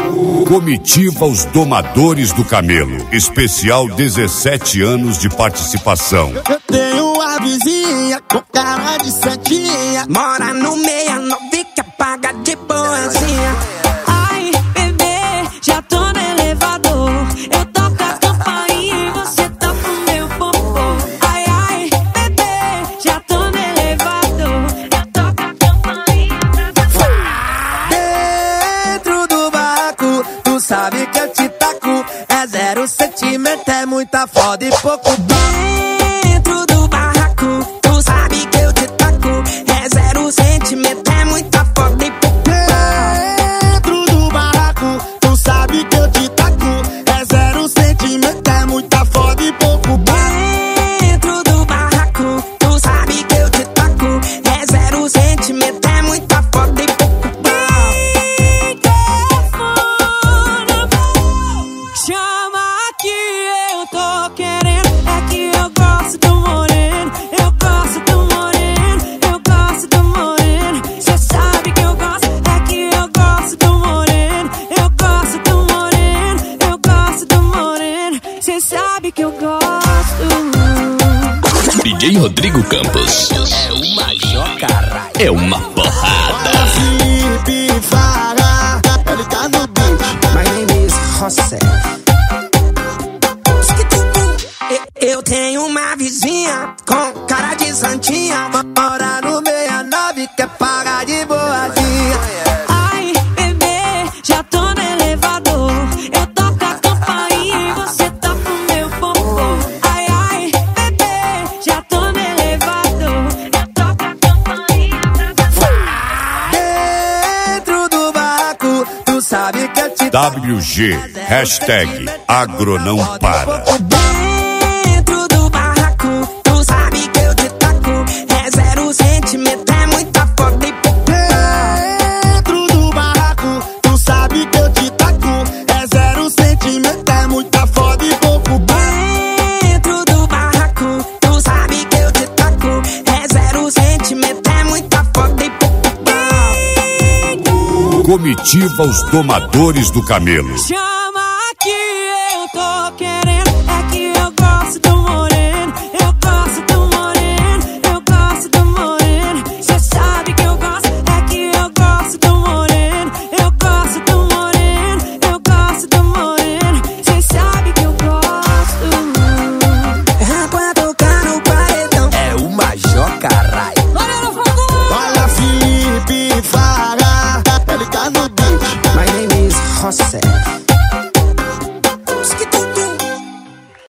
Comitiva Os Domadores do Camelo. Especial 17 anos de participação. Eu tenho uma vizinha com cara de santinha, mora no 69 que paga de boazinha. Ai, bebê, já tô no elevador. Eu toco a campainha e você toca o meu popô. Ai, ai, bebê, já tô no elevador. Eu toco a campainha pra você. Dentro do barraco, tu sabe que eu te taco. É 0 centímetro, é muita foda e pouco. Dentro do barraco, Tu sabe que eu te taco. É 0 centímetro, é muita foda e pouco. Dentro do barraco, tu sabe que eu te taco. É 0 centímetro, é muita foda e pouco. dentro do barraco, Tu sabe que eu te taco. É 0 centímetro, é muita foda e pouco. chama que eu tô querendo. É que eu gosto do moreno, eu gosto do moreno, eu gosto do moreno. Cê sabe que eu gosto, é que eu gosto do moreno, eu gosto do moreno, eu gosto do moreno. Cê sabe que eu gosto. DJ Rodrigo Campos. É uma jocarra. É uma porrada. Felipe Farah, ele tá no beat. My name is José. Eu tenho uma vizinha com cara de santinha, mora no 69 que paga de boazinha. Ai, bebê, já tô no elevador. Eu toco a campainha e você toca o meu popô. Ai, ai, bebê, já tô no elevador. Eu toco a campainha pra você. Dentro do barraco, tu sabe que eu te WG, hashtag Agro não para. Dentro do barraco, tu sabe que eu te taco. É 0 centímetro, é muita foda e pouco. Dentro do barraco, tu sabe que eu te taco. É 0 centímetro, é muita foda e pouco. Dentro do barraco, tu sabe que eu te taco. É 0 centímetro, é muita foda e pouco. Comitiva Os Domadores do Camelo. chama que eu tô querendo. É que eu gosto do moreno, eu gosto do moreno, eu gosto do moreno. Cê sabe que eu gosto, é que eu gosto do moreno, eu gosto do moreno, eu gosto do moreno. Cê sabe que eu gosto. Quando tocar no paredão, É uma jocarra. olha Felipe Farah, ele tá no beat. My name is José.